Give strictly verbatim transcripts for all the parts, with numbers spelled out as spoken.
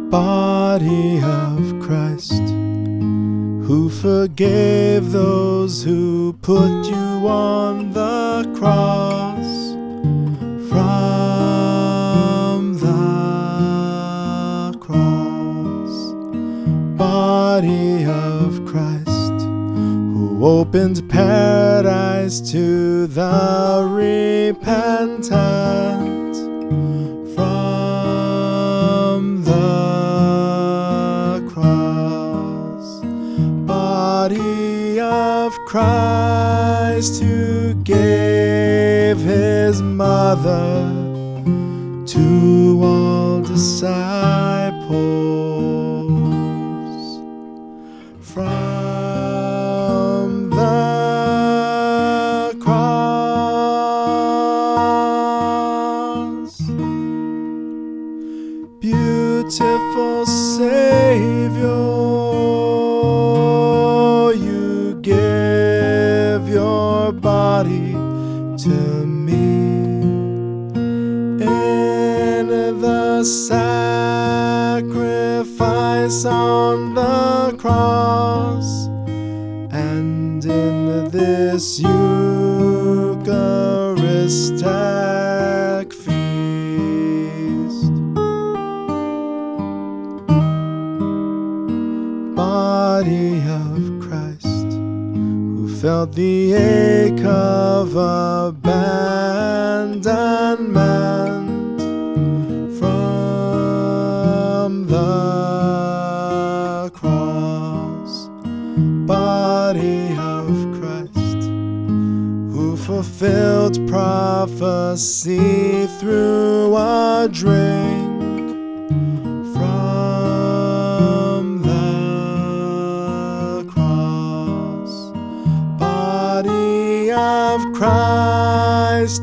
Body of Christ, who forgave those who put you on the cross. From the cross, body of Christ, who opened paradise to the repentant. From the cross, body of Christ, who gave his mother to all disciples. From the cross, beautiful Savior, you give your body to me. In the sacrifice on the cross, and in this Eucharistic feast, body of Christ, who felt the ache of abandonment. From the cross, body of Christ, who fulfilled prophecy through a drink. From the cross, body of Christ,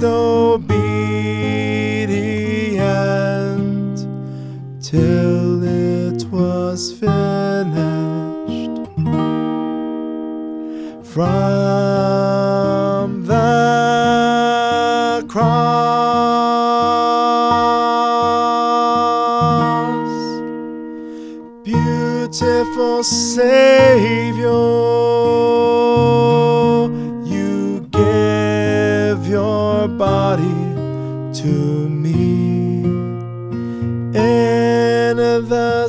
obedient till it was finished. From the cross, beautiful Savior, you give your body to me. In the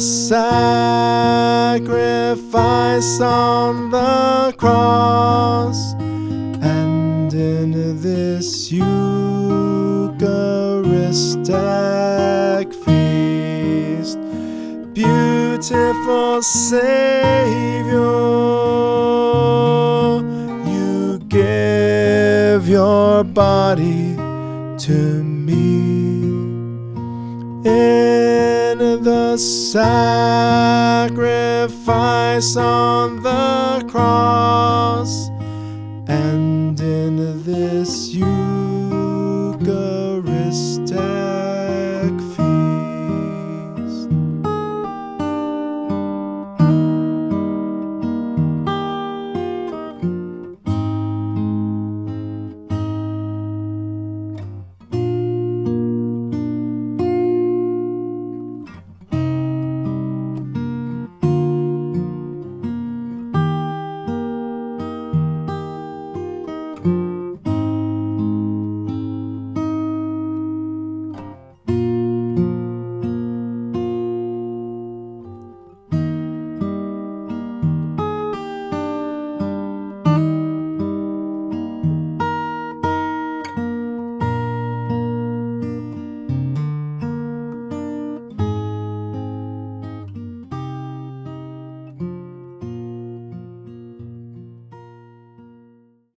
sacrifice on the cross, and in this Eucharistic feast, beautiful Savior, you give your body to me. In the sacrifice on the cross, and in this you